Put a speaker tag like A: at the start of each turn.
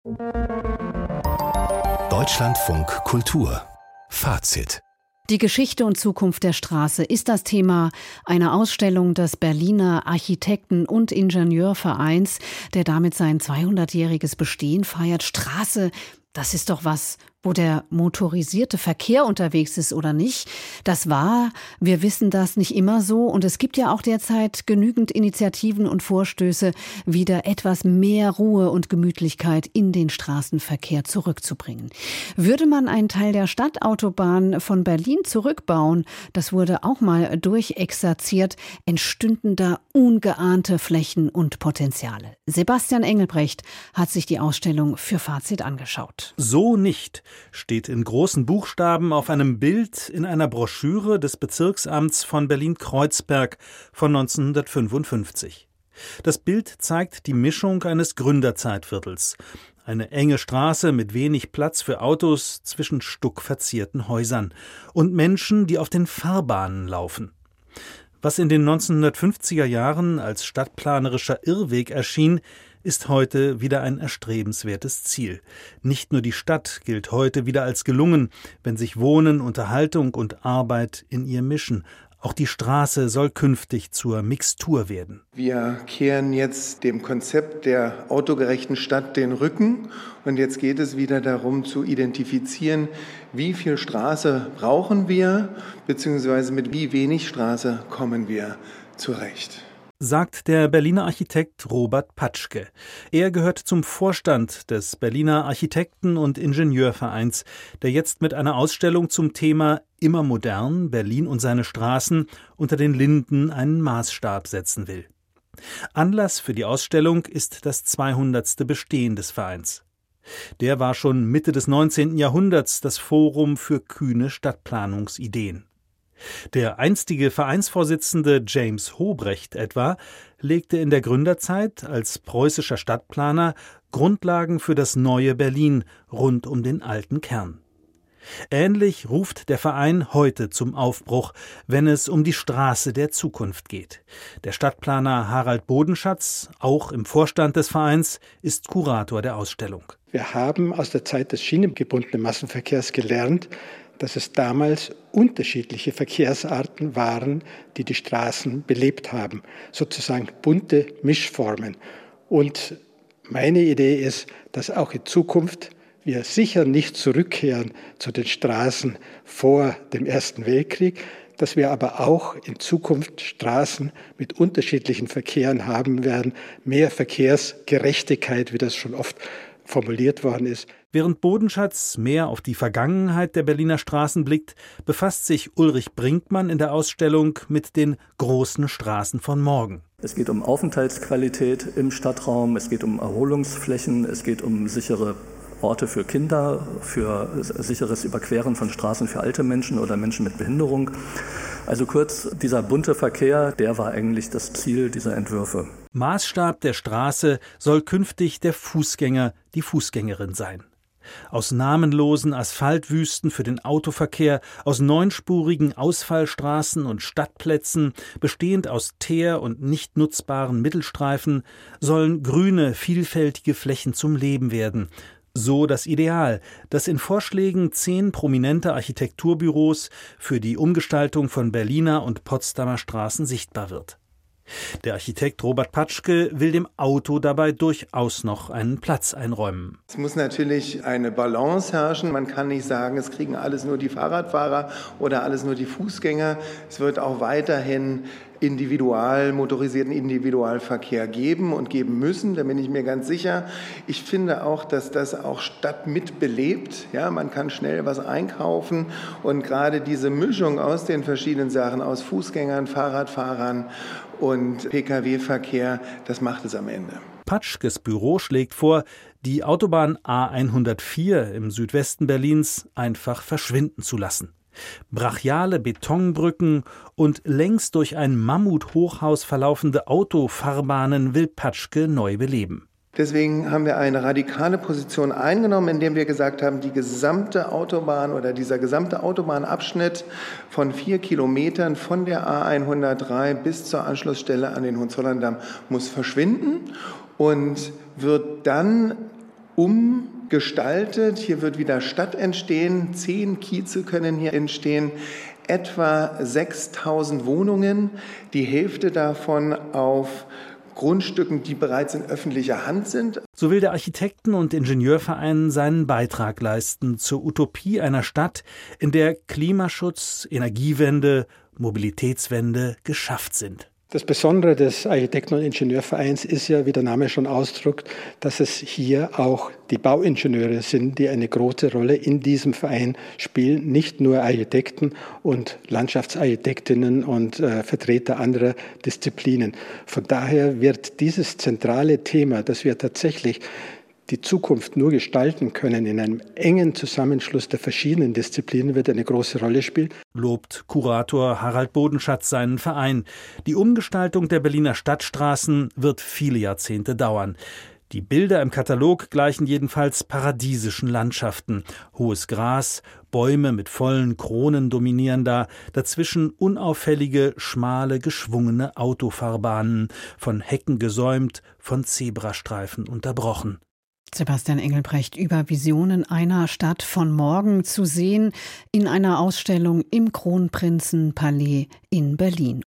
A: Deutschlandfunk Kultur Fazit.
B: Die Geschichte und Zukunft der Straße ist das Thema einer Ausstellung des Berliner Architekten- und Ingenieurvereins, der damit sein 200-jähriges Bestehen feiert. Straße, das ist doch was, wo der motorisierte Verkehr unterwegs ist oder nicht. Das war, wir wissen das, nicht immer so. Und es gibt ja auch derzeit genügend Initiativen und Vorstöße, wieder etwas mehr Ruhe und Gemütlichkeit in den Straßenverkehr zurückzubringen. Würde man einen Teil der Stadtautobahn von Berlin zurückbauen, das wurde auch mal durchexerziert, entstünden da ungeahnte Flächen und Potenziale. Sebastian Engelbrecht hat sich die Ausstellung für Fazit angeschaut.
C: So nicht steht in großen Buchstaben auf einem Bild in einer Broschüre des Bezirksamts von Berlin-Kreuzberg von 1955. Das Bild zeigt die Mischung eines Gründerzeitviertels. Eine enge Straße mit wenig Platz für Autos zwischen stuckverzierten Häusern und Menschen, die auf den Fahrbahnen laufen. Was in den 1950er Jahren als stadtplanerischer Irrweg erschien, ist heute wieder ein erstrebenswertes Ziel. Nicht nur die Stadt gilt heute wieder als gelungen, wenn sich Wohnen, Unterhaltung und Arbeit in ihr mischen. Auch die Straße soll künftig zur Mixtur werden.
D: Wir kehren jetzt dem Konzept der autogerechten Stadt den Rücken. Und jetzt geht es wieder darum zu identifizieren, wie viel Straße brauchen wir, beziehungsweise mit wie wenig Straße kommen wir zurecht.
C: Sagt der Berliner Architekt Robert Patschke. Er gehört zum Vorstand des Berliner Architekten- und Ingenieurvereins, der jetzt mit einer Ausstellung zum Thema Immer modern, Berlin und seine Straßen unter den Linden einen Maßstab setzen will. Anlass für die Ausstellung ist das 200. Bestehen des Vereins. Der war schon Mitte des 19. Jahrhunderts das Forum für kühne Stadtplanungsideen. Der einstige Vereinsvorsitzende James Hobrecht etwa legte in der Gründerzeit als preußischer Stadtplaner Grundlagen für das neue Berlin rund um den alten Kern. Ähnlich ruft der Verein heute zum Aufbruch, wenn es um die Straße der Zukunft geht. Der Stadtplaner Harald Bodenschatz, auch im Vorstand des Vereins, ist Kurator der Ausstellung.
E: Wir haben aus der Zeit des schienengebundenen Massenverkehrs gelernt, dass es damals unterschiedliche Verkehrsarten waren, die die Straßen belebt haben. Sozusagen bunte Mischformen. Und meine Idee ist, dass auch in Zukunft wir sicher nicht zurückkehren zu den Straßen vor dem Ersten Weltkrieg, dass wir aber auch in Zukunft Straßen mit unterschiedlichen Verkehren haben werden, mehr Verkehrsgerechtigkeit, wie das schon oft formuliert worden ist.
C: Während Bodenschatz mehr auf die Vergangenheit der Berliner Straßen blickt, befasst sich Ulrich Brinkmann in der Ausstellung mit den großen Straßen von morgen.
F: Es geht um Aufenthaltsqualität im Stadtraum, es geht um Erholungsflächen, es geht um sichere Orte für Kinder, für sicheres Überqueren von Straßen für alte Menschen oder Menschen mit Behinderung. Also kurz, dieser bunte Verkehr, der war eigentlich das Ziel dieser Entwürfe.
C: Maßstab der Straße soll künftig der Fußgänger, die Fußgängerin sein. Aus namenlosen Asphaltwüsten für den Autoverkehr, aus neunspurigen Ausfallstraßen und Stadtplätzen, bestehend aus Teer- und nicht nutzbaren Mittelstreifen, sollen grüne, vielfältige Flächen zum Leben werden. So das Ideal, das in Vorschlägen 10 prominenter Architekturbüros für die Umgestaltung von Berliner und Potsdamer Straßen sichtbar wird. Der Architekt Robert Patschke will dem Auto dabei durchaus noch einen Platz einräumen.
D: Es muss natürlich eine Balance herrschen. Man kann nicht sagen, es kriegen alles nur die Fahrradfahrer oder alles nur die Fußgänger. Es wird auch weiterhin motorisierten Individualverkehr geben und geben müssen, da bin ich mir ganz sicher. Ich finde auch, dass das auch Stadt mitbelebt. Ja, man kann schnell was einkaufen und gerade diese Mischung aus den verschiedenen Sachen, aus Fußgängern, Fahrradfahrern und Pkw-Verkehr, das macht es am Ende.
C: Patschkes Büro schlägt vor, die Autobahn A104 im Südwesten Berlins einfach verschwinden zu lassen. Brachiale Betonbrücken und längs durch ein Mammuthochhaus verlaufende Autofahrbahnen will Patschke neu beleben.
D: Deswegen haben wir eine radikale Position eingenommen, indem wir gesagt haben, die gesamte Autobahn oder dieser gesamte Autobahnabschnitt von 4 Kilometern von der A103 bis zur Anschlussstelle an den Hohenzollerndamm muss verschwinden und wird dann umgestaltet. Hier wird wieder Stadt entstehen. 10 Kieze können hier entstehen. Etwa 6.000 Wohnungen. Die Hälfte davon auf Grundstücken, die bereits in öffentlicher Hand sind.
C: So will der Architekten- und Ingenieurverein seinen Beitrag leisten zur Utopie einer Stadt, in der Klimaschutz, Energiewende, Mobilitätswende geschafft sind.
E: Das Besondere des Architekten- und Ingenieurvereins ist ja, wie der Name schon ausdrückt, dass es hier auch die Bauingenieure sind, die eine große Rolle in diesem Verein spielen. Nicht nur Architekten und Landschaftsarchitektinnen und Vertreter anderer Disziplinen. Von daher wird dieses zentrale Thema, dass wir tatsächlich die Zukunft nur gestalten können in einem engen Zusammenschluss der verschiedenen Disziplinen, wird eine große Rolle spielen.
C: Lobt Kurator Harald Bodenschatz seinen Verein. Die Umgestaltung der Berliner Stadtstraßen wird viele Jahrzehnte dauern. Die Bilder im Katalog gleichen jedenfalls paradiesischen Landschaften. Hohes Gras, Bäume mit vollen Kronen dominieren da, dazwischen unauffällige, schmale, geschwungene Autofahrbahnen, von Hecken gesäumt, von Zebrastreifen unterbrochen.
B: Sebastian Engelbrecht über Visionen einer Stadt von morgen zu sehen in einer Ausstellung im Kronprinzenpalais in Berlin.